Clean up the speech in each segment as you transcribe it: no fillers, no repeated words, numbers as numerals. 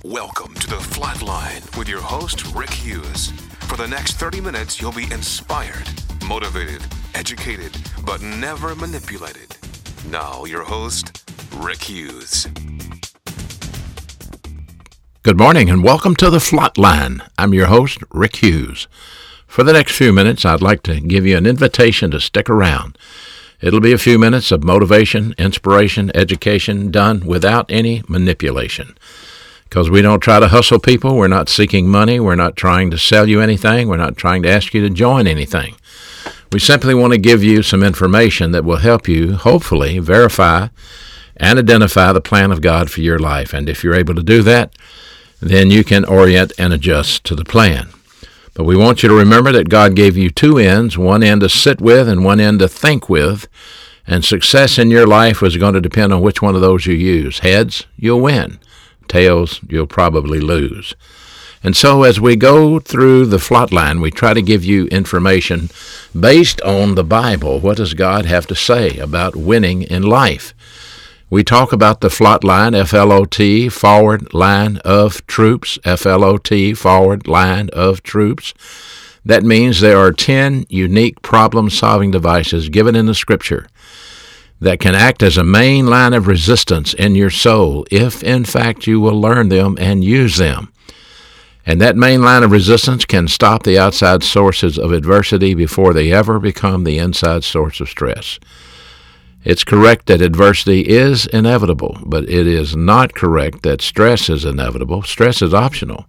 Welcome to The Flatline with your host, Rick Hughes. For the next 30 minutes, you'll be inspired, motivated, educated, but never manipulated. Now, your host, Rick Hughes. Good morning and welcome to The Flatline. I'm your host, Rick Hughes. For the next few minutes, I'd like to give you an invitation to stick around. It'll be a few minutes of motivation, inspiration, education done without any manipulation. Because we don't try to hustle people, we're not seeking money, we're not trying to sell you anything, we're not trying to ask you to join anything. We simply want to give you some information that will help you, hopefully, verify and identify the plan of God for your life. And if you're able to do that, then you can orient and adjust to the plan. But we want you to remember that God gave you two ends, one end to sit with and one end to think with, and success in your life was going to depend on which one of those you use. Heads, you'll win. Tails, you'll probably lose. And so as we go through the Flatline, we try to give you information based on the Bible. What does God have to say about winning in life? We talk about the Flatline, F-L-O-T, forward line of troops, F-L-O-T, forward line of troops. That means there are 10 unique problem-solving devices given in the Scripture that can act as a main line of resistance in your soul if, in fact, you will learn them and use them. And that main line of resistance can stop the outside sources of adversity before they ever become the inside source of stress. It's correct that adversity is inevitable, but it is not correct that stress is inevitable. Stress is optional.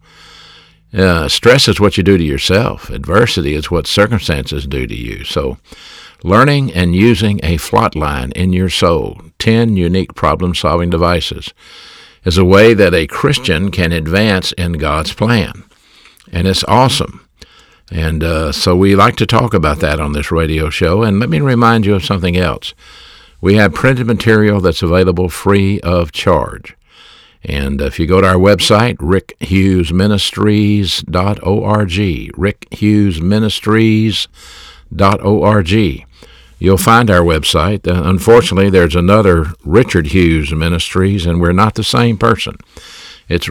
Stress is what you do to yourself. Adversity is what circumstances do to you. So, learning and using a Flatline in your soul, 10 unique problem-solving devices, is a way that a Christian can advance in God's plan. And it's awesome. And so we like to talk about that on this radio show. And let me remind you of something else. We have printed material that's available free of charge. And if you go to our website, rickhughesministries.org, rickhughesministries.org, you'll find our website. Unfortunately, there's another Richard Hughes Ministries, and we're not the same person. It's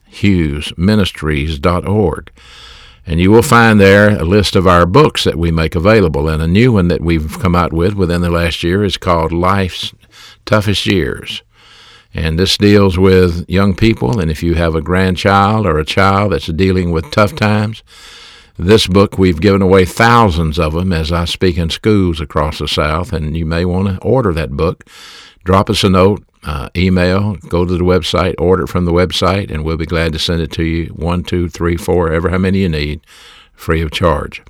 rickhughesministries.org. And you will find there a list of our books that we make available. And a new one that we've come out with within the last year is called Life's Toughest Years. And this deals with young people, and if you have a grandchild or a child that's dealing with tough times, this book, we've given away thousands of them as I speak in schools across the South, and you may want to order that book. Drop us a note, email, go to the website, order it from the website, and we'll be glad to send it to you, 1, 2, 3, 4, ever how many you need, free of charge.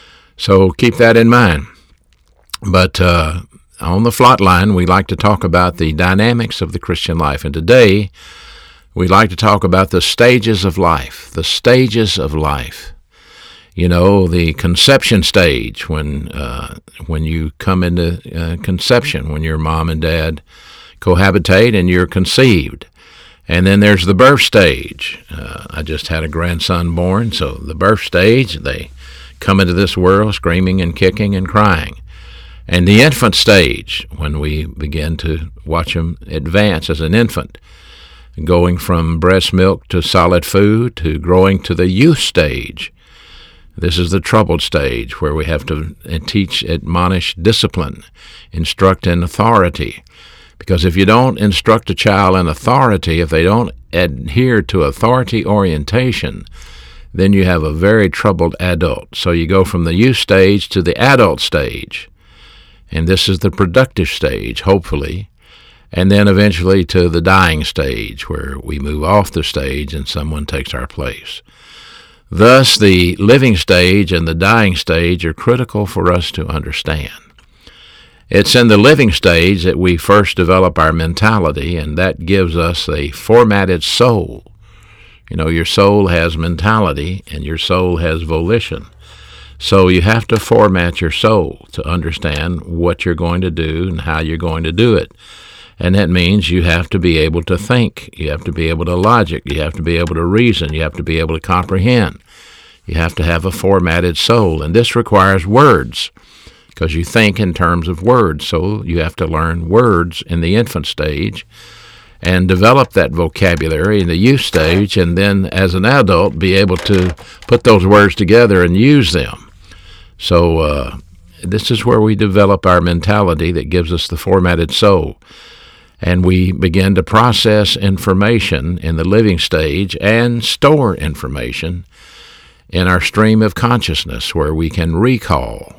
So keep that in mind. But on the Flatline, we like to talk about the dynamics of the Christian life. And today, we like to talk about the stages of life, the stages of life. You know, the conception stage, when you come into conception, when your mom and dad cohabitate and you're conceived. And then there's the birth stage. I just had a grandson born, so the birth stage, they come into this world screaming and kicking and crying. And the infant stage, when we begin to watch them advance as an infant, going from breast milk to solid food to growing to the youth stage. This is the troubled stage where we have to teach, admonish, discipline, instruct in authority. Because if you don't instruct a child in authority, if they don't adhere to authority orientation, then you have a very troubled adult. So you go from the youth stage to the adult stage. And this is the productive stage, hopefully. And then eventually to the dying stage, where we move off the stage and someone takes our place. Thus, the living stage and the dying stage are critical for us to understand. It's in the living stage that we first develop our mentality, and that gives us a formatted soul. You know, your soul has mentality, and your soul has volition. So you have to format your soul to understand what you're going to do and how you're going to do it. And that means you have to be able to think. You have to be able to logic. You have to be able to reason. You have to be able to comprehend. You have to have a formatted soul. And this requires words, because you think in terms of words. So you have to learn words in the infant stage. and develop that vocabulary in the youth stage, and then as an adult be able to put those words together and use them. So this is where we develop our mentality that gives us the formatted soul. And we begin to process information in the living stage and store information in our stream of consciousness, where we can recall.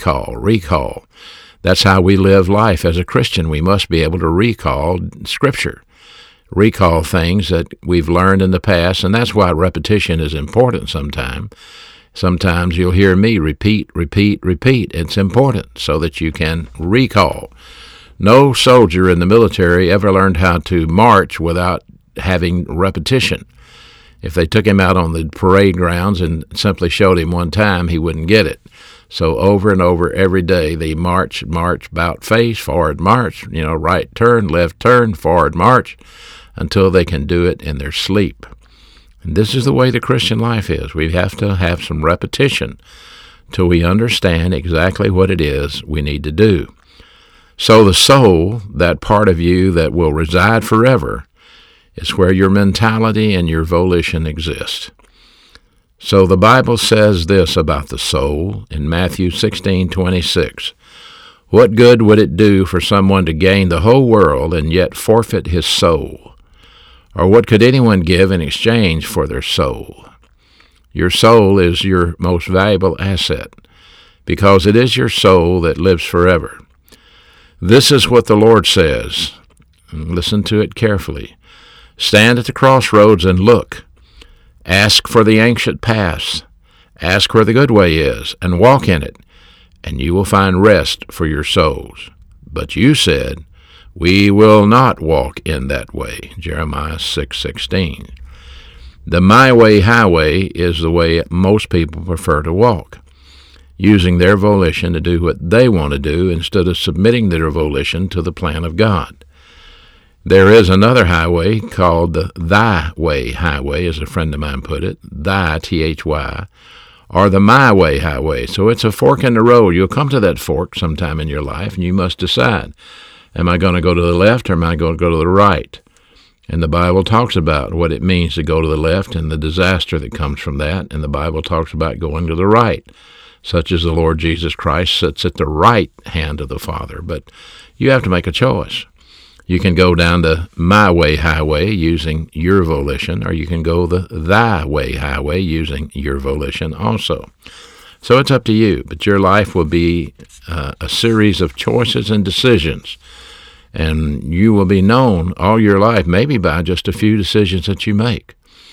That's how we live life as a Christian. We must be able to recall Scripture, recall things that we've learned in the past, and that's why repetition is important sometimes. Sometimes you'll hear me repeat. It's important so that you can recall. No soldier in the military ever learned how to march without having repetition. If they took him out on the parade grounds and simply showed him one time, he wouldn't get it. So over and over every day, they march, about face, forward march, right turn, left turn, forward march, until they can do it in their sleep. And this is the way the Christian life is. We have to have some repetition till we understand exactly what it is we need to do. So the soul, that part of you that will reside forever, is where your mentality and your volition exist. So the Bible says this about the soul in Matthew 16:26. What good would it do for someone to gain the whole world and yet forfeit his soul? Or what could anyone give in exchange for their soul? Your soul is your most valuable asset, because it is your soul that lives forever. This is what the Lord says. Listen to it carefully. Stand at the crossroads and look. Ask for the ancient paths. Ask where the good way is, and walk in it, and you will find rest for your souls. But you said, we will not walk in that way. Jeremiah 6:16. The my way highway is the way most people prefer to walk, using their volition to do what they want to do instead of submitting their volition to the plan of God. There is another highway called the Thy Way Highway, as a friend of mine put it, Thy, T-H-Y, or the My Way Highway. So it's a fork in the road. You'll come to that fork sometime in your life, and you must decide, am I going to go to the left or am I going to go to the right? And the Bible talks about what it means to go to the left and the disaster that comes from that, and the Bible talks about going to the right, such as the Lord Jesus Christ sits at the right hand of the Father. But you have to make a choice. You can go down the My Way Highway using your volition, or you can go the Thy Way Highway using your volition also. So it's up to you, but your life will be a series of choices and decisions, and you will be known all your life maybe by just a few decisions that you make.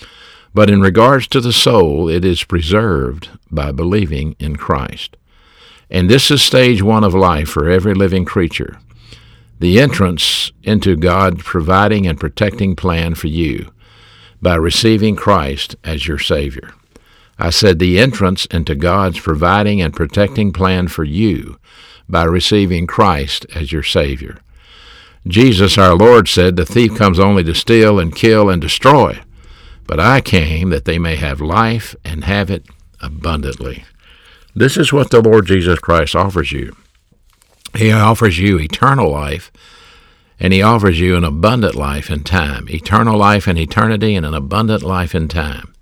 But in regards to the soul, it is preserved by believing in Christ. And this is stage one of life for every living creature. The entrance into God's providing and protecting plan for you by receiving Christ as your Savior. I said the entrance into God's providing and protecting plan for you by receiving Christ as your Savior. Jesus, our Lord, said, the thief comes only to steal and kill and destroy, but I came that they may have life and have it abundantly. This is what the Lord Jesus Christ offers you. He offers you eternal life, and he offers you an abundant life in time, eternal life in eternity and an abundant life in time.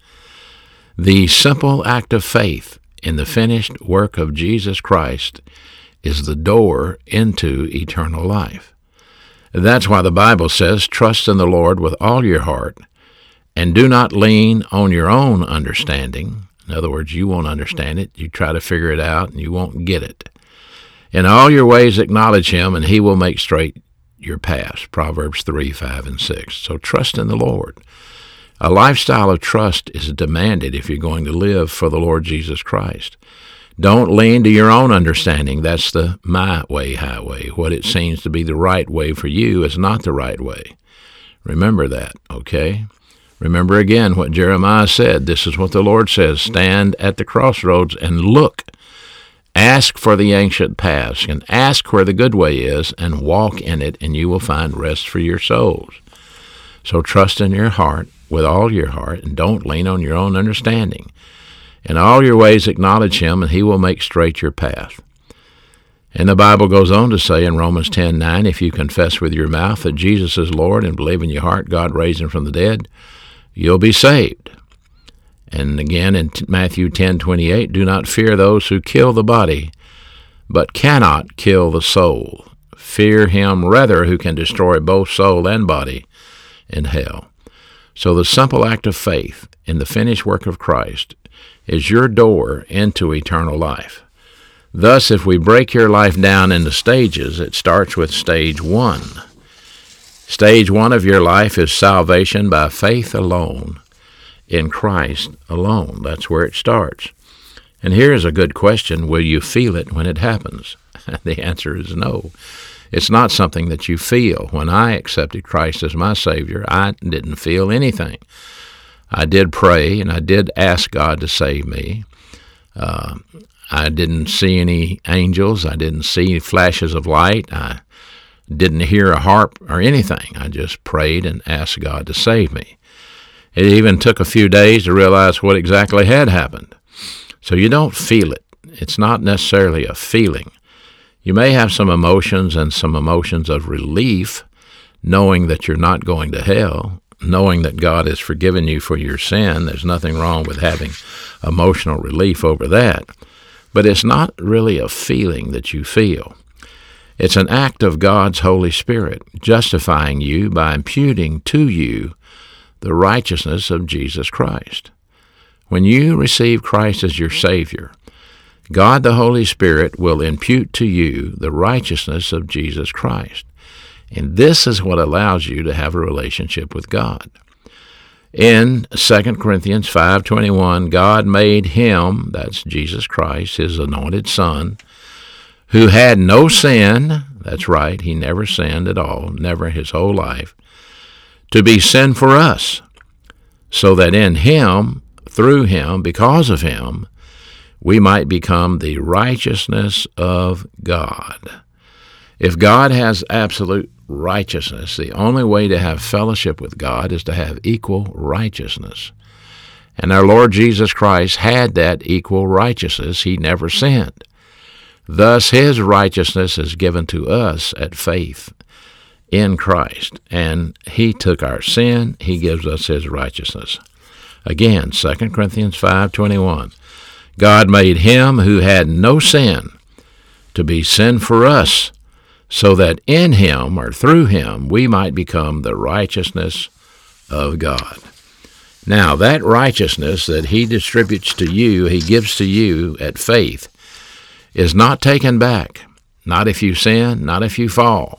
The simple act of faith in the finished work of Jesus Christ is the door into eternal life. That's why the Bible says, trust in the Lord with all your heart, and do not lean on your own understanding. In other words, you won't understand it. You try to figure it out, and you won't get it. In all your ways acknowledge him, and he will make straight your paths. Proverbs 3, 5, and 6. So trust in the Lord. A lifestyle of trust is demanded if you're going to live for the Lord Jesus Christ. Don't lean to your own understanding. That's the My Way Highway. What it seems to be the right way for you is not the right way. Remember that, okay? Remember again what Jeremiah said. This is what the Lord says. Stand at the crossroads and look. Ask for the ancient paths, and ask where the good way is, and walk in it, and you will find rest for your souls. So trust in your heart with all your heart, and don't lean on your own understanding. In all your ways acknowledge him, and he will make straight your path. And the Bible goes on to say in Romans 10:9, if you confess with your mouth that Jesus is Lord and believe in your heart God raised him from the dead, you'll be saved. And again in Matthew 10:28, do not fear those who kill the body, but cannot kill the soul. Fear him rather who can destroy both soul and body in hell. So the simple act of faith in the finished work of Christ is your door into eternal life. Thus, if we break your life down into stages, it starts with stage 1. Stage 1 of your life is salvation by faith alone, in Christ alone. That's where it starts. And here's a good question. Will you feel it when it happens? The answer is no. It's not something that you feel. When I accepted Christ as my Savior, I didn't feel anything. I did pray, and I did ask God to save me. I didn't see any angels. I didn't see flashes of light. I didn't hear a harp or anything. I just prayed and asked God to save me. It even took a few days to realize what exactly had happened. So you don't feel it. It's not necessarily a feeling. You may have some emotions and some emotions of relief, knowing that you're not going to hell, knowing that God has forgiven you for your sin. There's nothing wrong with having emotional relief over that. But it's not really a feeling that you feel. It's an act of God's Holy Spirit justifying you by imputing to you the righteousness of Jesus Christ. When you receive Christ as your Savior, God the Holy Spirit will impute to you the righteousness of Jesus Christ. And this is what allows you to have a relationship with God. In 2 Corinthians 5:21, God made him, that's Jesus Christ, his anointed Son, who had no sin, that's right, he never sinned at all, never his whole life, to be sin for us, so that in him, through him, because of him, we might become the righteousness of God. If God has absolute righteousness, the only way to have fellowship with God is to have equal righteousness. And our Lord Jesus Christ had that equal righteousness. He never sinned. Thus, his righteousness is given to us at faith in Christ. And he took our sin. He gives us his righteousness. Again, 2 Corinthians 5:21. God made him who had no sin to be sin for us, so that in him, or through him, we might become the righteousness of God. Now, that righteousness that he distributes to you, he gives to you at faith, is not taken back. Not if you sin, not if you fall.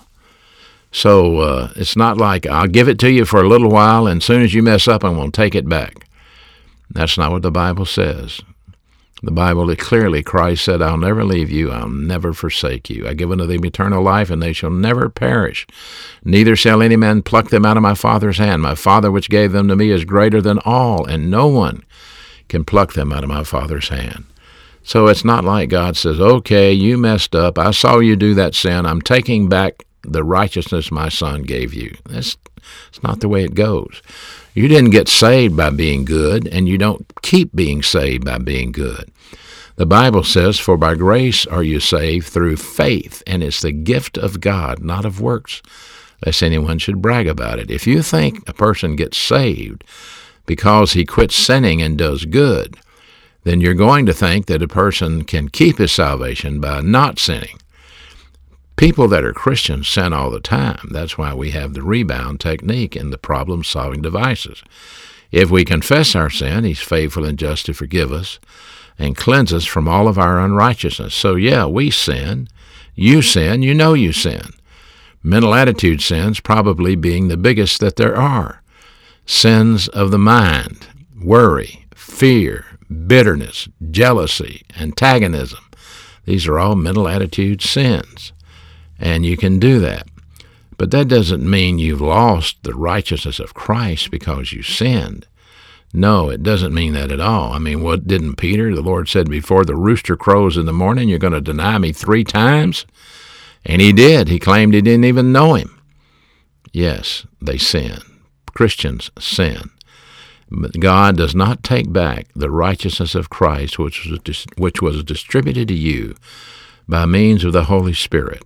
So it's not like, I'll give it to you for a little while, and as soon as you mess up, I'm going to take it back. That's not what the Bible says. The Bible clearly, Christ said, I'll never leave you, I'll never forsake you. I give unto them eternal life, and they shall never perish. Neither shall any man pluck them out of my Father's hand. My Father which gave them to me is greater than all, and no one can pluck them out of my Father's hand. So it's not like God says, okay, you messed up, I saw you do that sin, I'm taking back the righteousness my Son gave you. It's not the way it goes. You didn't get saved by being good, and you don't keep being saved by being good. The Bible says, for by grace are you saved through faith, and it's the gift of God, not of works, lest anyone should brag about it. If you think a person gets saved because he quits sinning and does good, then you're going to think that a person can keep his salvation by not sinning. People that are Christians sin all the time. That's why we have the rebound technique and the problem-solving devices. If we confess our sin, he's faithful and just to forgive us and cleanse us from all of our unrighteousness. So yeah, we sin. You sin. You know you sin. Mental attitude sins probably being the biggest that there are. Sins of the mind, worry, fear, bitterness, jealousy, antagonism. These are all mental attitude sins. And you can do that. But that doesn't mean you've lost the righteousness of Christ because you sinned. No, it doesn't mean that at all. I mean, what didn't Peter? The Lord said, before the rooster crows in the morning, you're going to deny me 3 times? And he did. He claimed he didn't even know him. Yes, they sin. Christians sin. But God does not take back the righteousness of Christ, which was distributed to you by means of the Holy Spirit.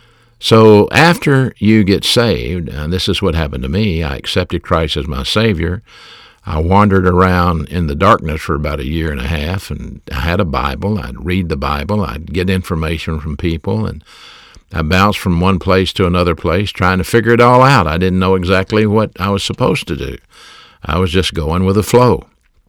So after you get saved, and this is what happened to me, I accepted Christ as my Savior. I wandered around in the darkness for about a year and a half, and I had a Bible. I'd read the Bible. I'd get information from people, and I bounced from one place to another place trying to figure it all out. I didn't know exactly what I was supposed to do. I was just going with the flow.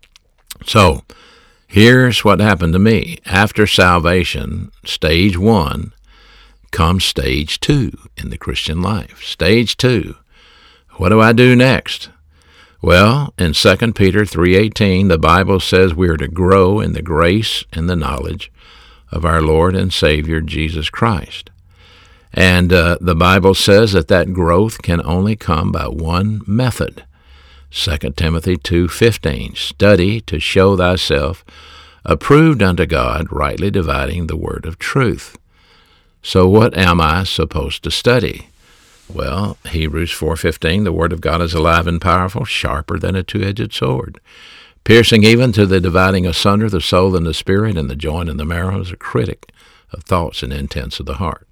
So here's what happened to me. After salvation, stage 1, comes stage 2 in the Christian life. Stage 2. What do I do next? Well, in 2 Peter 3:18, the Bible says we are to grow in the grace and the knowledge of our Lord and Savior Jesus Christ. And the Bible says that growth can only come by one method. 2 Timothy 2:15, study to show thyself approved unto God, rightly dividing the word of truth. So what am I supposed to study? Well, Hebrews 4:15, the Word of God is alive and powerful, sharper than a two-edged sword, piercing even to the dividing asunder the soul and the spirit, and the joint and the marrow, is a critic of thoughts and intents of the heart.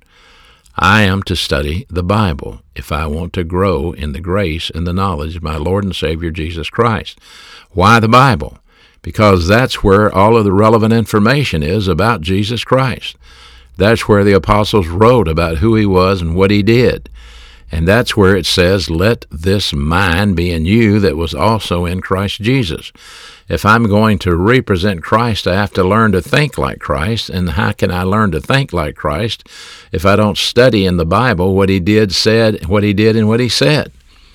I am to study the Bible if I want to grow in the grace and the knowledge of my Lord and Savior Jesus Christ. Why the Bible? Because that's where all of the relevant information is about Jesus Christ. That's where the apostles wrote about who he was and what he did. And that's where it says, let this mind be in you that was also in Christ Jesus. If I'm going to represent Christ, I have to learn to think like Christ. And how can I learn to think like Christ if I don't study in the Bible what he did, said, what he did, and what he said?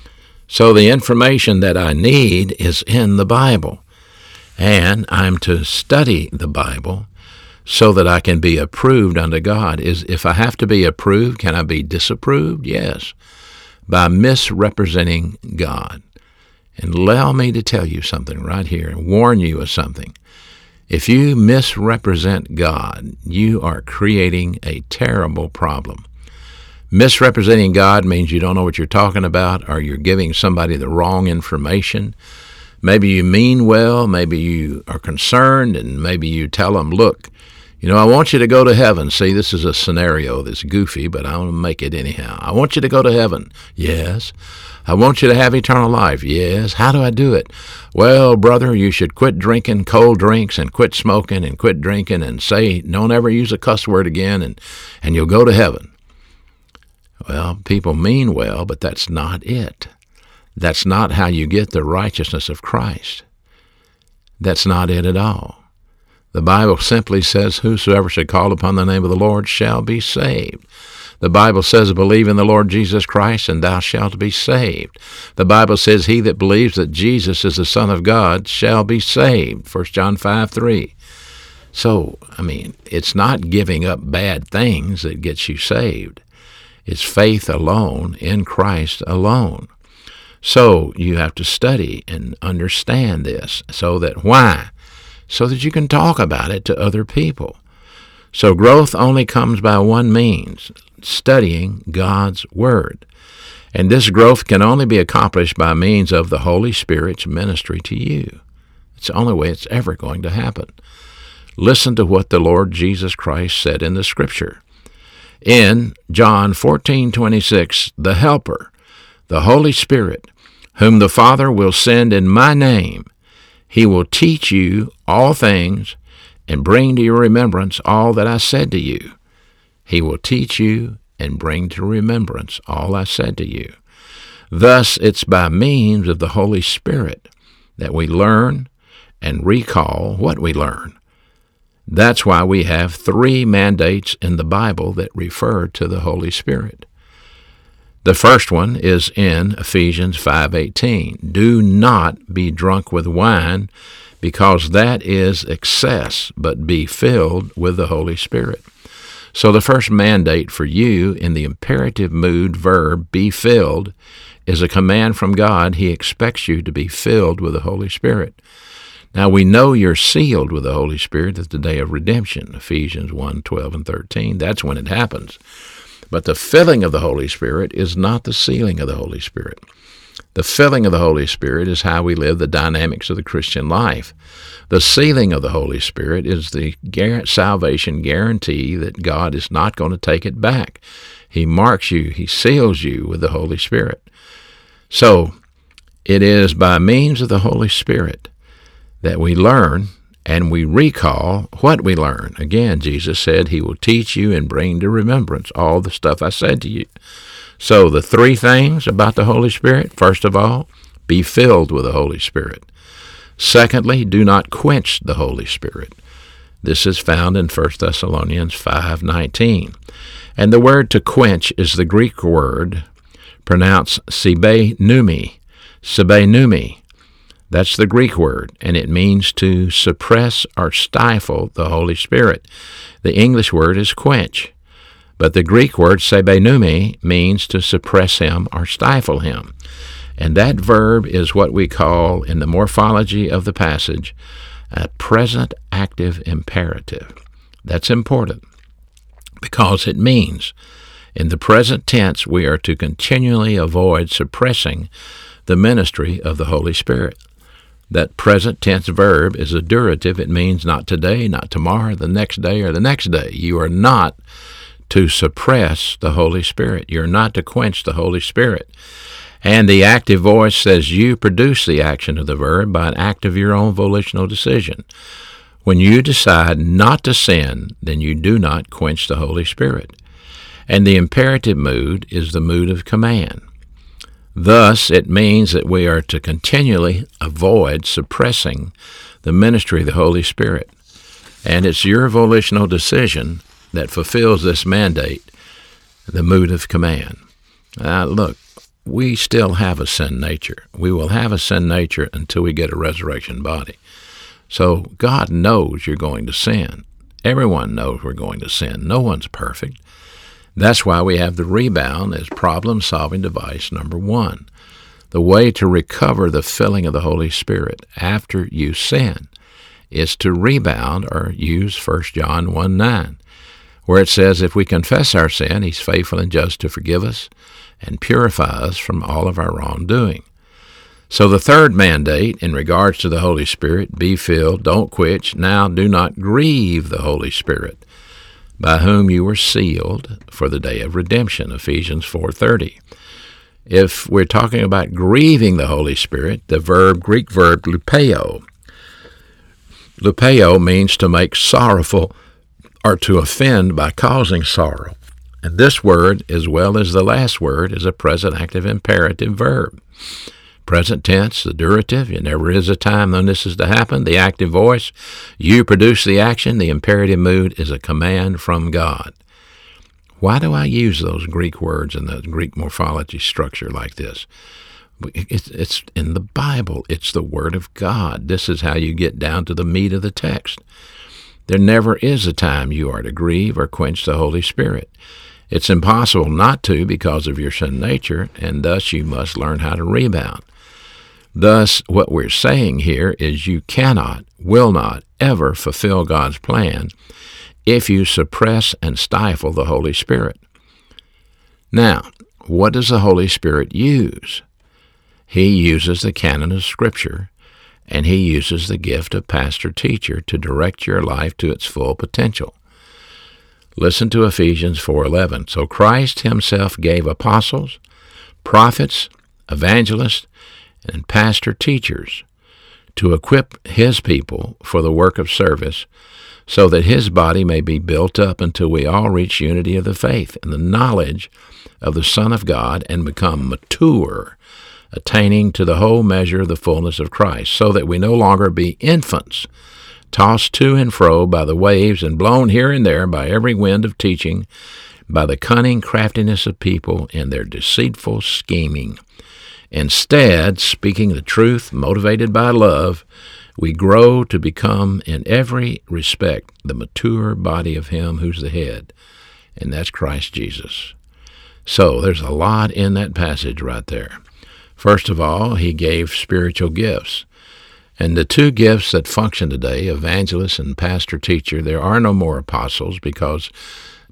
So the information that I need is in the Bible. And I'm to study the Bible so that I can be approved unto God. If I have to be approved, can I be disapproved? Yes, by misrepresenting God. And allow me to tell you something right here and warn you of something. If you misrepresent God, you are creating a terrible problem. Misrepresenting God means you don't know what you're talking about, or you're giving somebody the wrong information. Maybe you mean well, maybe you are concerned, and maybe you tell them, look, I want you to go to heaven. See, this is a scenario that's goofy, but I'm going to make it anyhow. I want you to go to heaven. Yes. I want you to have eternal life. Yes. How do I do it? Well, brother, you should quit drinking cold drinks and quit smoking and quit drinking and say, don't ever use a cuss word again, and you'll go to heaven. Well, people mean well, but that's not it. That's not how you get the righteousness of Christ. That's not it at all. The Bible simply says, whosoever should call upon the name of the Lord shall be saved. The Bible says, believe in the Lord Jesus Christ, and thou shalt be saved. The Bible says, he that believes that Jesus is the Son of God shall be saved. 1 John 5:3. So, it's not giving up bad things that gets you saved. It's faith alone in Christ alone. So you have to study and understand this. So that why? So that you can talk about it to other people. So growth only comes by one means, studying God's Word. And this growth can only be accomplished by means of the Holy Spirit's ministry to you. It's the only way it's ever going to happen. Listen to what the Lord Jesus Christ said in the Scripture. In John 14:26, the Helper, the Holy Spirit, whom the Father will send in my name, he will teach you all things and bring to your remembrance all that I said to you. He will teach you and bring to remembrance all I said to you. Thus, it's by means of the Holy Spirit that we learn and recall what we learn. That's why we have 3 mandates in the Bible that refer to the Holy Spirit. The first one is in Ephesians 5:18. Do not be drunk with wine, because that is excess, but be filled with the Holy Spirit. So the first mandate for you in the imperative mood verb, be filled, is a command from God. He expects you to be filled with the Holy Spirit. Now we know you're sealed with the Holy Spirit at the day of redemption, Ephesians 1:12 and 13. That's when it happens. But the filling of the Holy Spirit is not the sealing of the Holy Spirit. The filling of the Holy Spirit is how we live the dynamics of the Christian life. The sealing of the Holy Spirit is the salvation guarantee that God is not going to take it back. He marks you, He seals you with the Holy Spirit. So, it is by means of the Holy Spirit that we learn and we recall what we learn. Again, Jesus said He will teach you and bring to remembrance all the stuff I said to you. So the three things about the Holy Spirit: first of all, be filled with the Holy Spirit. Secondly, do not quench the Holy Spirit. This is found in 1 Thessalonians 5:19. And the word to quench is the Greek word pronounced sebenumi. Sebenumi. That's the Greek word, and it means to suppress or stifle the Holy Spirit. The English word is quench, but the Greek word sebenumi means to suppress Him or stifle Him. And that verb is what we call, in the morphology of the passage, a present active imperative. That's important because it means in the present tense we are to continually avoid suppressing the ministry of the Holy Spirit. That present tense verb is a durative. It means not today, not tomorrow, the next day, or the next day. You are not to suppress the Holy Spirit. You're not to quench the Holy Spirit. And the active voice says you produce the action of the verb by an act of your own volitional decision. When you decide not to sin, then you do not quench the Holy Spirit. And the imperative mood is the mood of command. Thus, it means that we are to continually avoid suppressing the ministry of the Holy Spirit. And it's your volitional decision that fulfills this mandate, the mood of command. Look, we still have a sin nature. We will have a sin nature until we get a resurrection body. So God knows you're going to sin. Everyone knows we're going to sin. No one's perfect. That's why we have the rebound as problem-solving device number one. The way to recover the filling of the Holy Spirit after you sin is to rebound or use 1 John 1:9, where it says, if we confess our sin, He's faithful and just to forgive us and purify us from all of our wrongdoing. So the third mandate in regards to the Holy Spirit, be filled, don't quench, now do not grieve the Holy Spirit, by whom you were sealed for the day of redemption, Ephesians 4:30. If we're talking about grieving the Holy Spirit, the Greek verb lupeo. Lupeo means to make sorrowful or to offend by causing sorrow. And this word, as well as the last word, is a present active imperative verb. Present tense, the durative, there never is a time when this is to happen. The active voice, you produce the action. The imperative mood is a command from God. Why do I use those Greek words in the Greek morphology structure like this? It's in the Bible. It's the Word of God. This is how you get down to the meat of the text. There never is a time you are to grieve or quench the Holy Spirit. It's impossible not to because of your sin nature, and thus you must learn how to rebound. Thus, what we're saying here is you cannot, will not, ever fulfill God's plan if you suppress and stifle the Holy Spirit. Now, what does the Holy Spirit use? He uses the canon of Scripture, and He uses the gift of pastor-teacher to direct your life to its full potential. Listen to Ephesians 4:11. So Christ Himself gave apostles, prophets, evangelists, and pastor-teachers to equip His people for the work of service, so that His body may be built up until we all reach unity of the faith and the knowledge of the Son of God and become mature, attaining to the whole measure of the fullness of Christ, so that we no longer be infants, tossed to and fro by the waves and blown here and there by every wind of teaching, by the cunning craftiness of people in their deceitful scheming. Instead, speaking the truth, motivated by love, we grow to become in every respect the mature body of Him who's the head, and that's Christ Jesus. So there's a lot in that passage right there. First of all, He gave spiritual gifts. And the two gifts that function today, evangelist and pastor-teacher, there are no more apostles because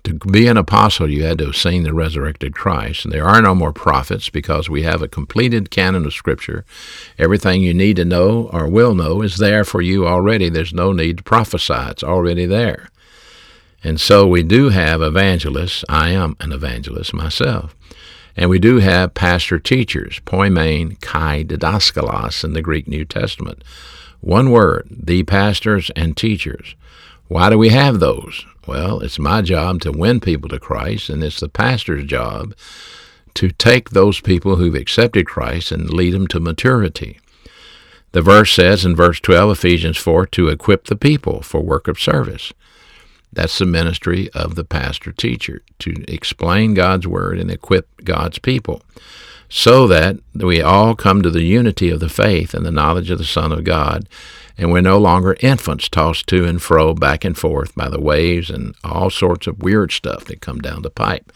To be an apostle, you had to have seen the resurrected Christ. And there are no more prophets because we have a completed canon of Scripture. Everything you need to know or will know is there for you already. There's no need to prophesy. It's already there. And so we do have evangelists. I am an evangelist myself. And we do have pastor-teachers, poimen, kai, didaskalos in the Greek New Testament. One word, the pastors and teachers. Why do we have those? Well, it's my job to win people to Christ, and it's the pastor's job to take those people who've accepted Christ and lead them to maturity. The verse says in verse 12, Ephesians 4, to equip the people for work of service. That's the ministry of the pastor-teacher, to explain God's Word and equip God's people, so that we all come to the unity of the faith and the knowledge of the Son of God, and we're no longer infants tossed to and fro, back and forth by the waves and all sorts of weird stuff that come down the pipe.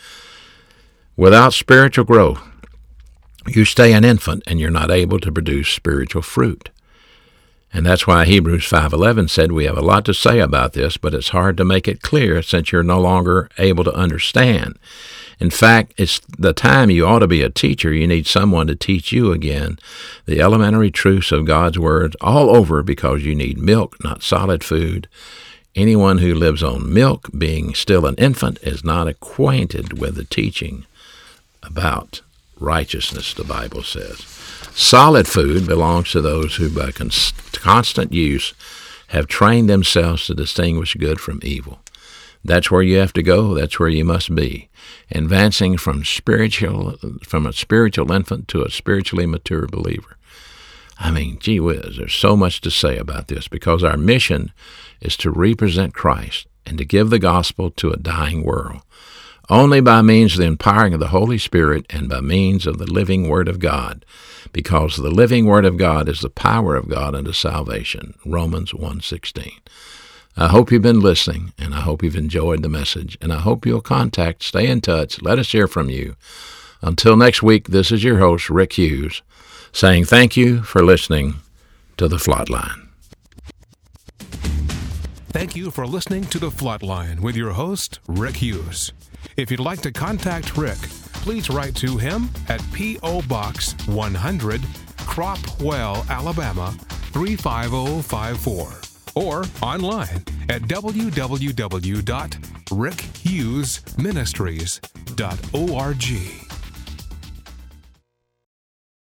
Without spiritual growth, you stay an infant and you're not able to produce spiritual fruit. And that's why Hebrews 5:11 said we have a lot to say about this, but it's hard to make it clear since you're no longer able to understand. In fact, it's the time you ought to be a teacher. You need someone to teach you again the elementary truths of God's Word all over, because you need milk, not solid food. Anyone who lives on milk, being still an infant, is not acquainted with the teaching about righteousness, the Bible says. Solid food belongs to those who by constant use have trained themselves to distinguish good from evil. That's where you have to go. That's where you must be, advancing from a spiritual infant to a spiritually mature believer. I mean, gee whiz, there's so much to say about this, because our mission is to represent Christ and to give the gospel to a dying world, only by means of the empowering of the Holy Spirit and by means of the living Word of God, because the living Word of God is the power of God unto salvation, Romans 1:16. I hope you've been listening, and I hope you've enjoyed the message, and I hope you'll stay in touch, let us hear from you. Until next week, this is your host, Rick Hughes, saying thank you for listening to The Flatline. Thank you for listening to The Flatline with your host, Rick Hughes. If you'd like to contact Rick, please write to him at P.O. Box 100, Cropwell, Alabama 35054, or online at www.rickhughesministries.org.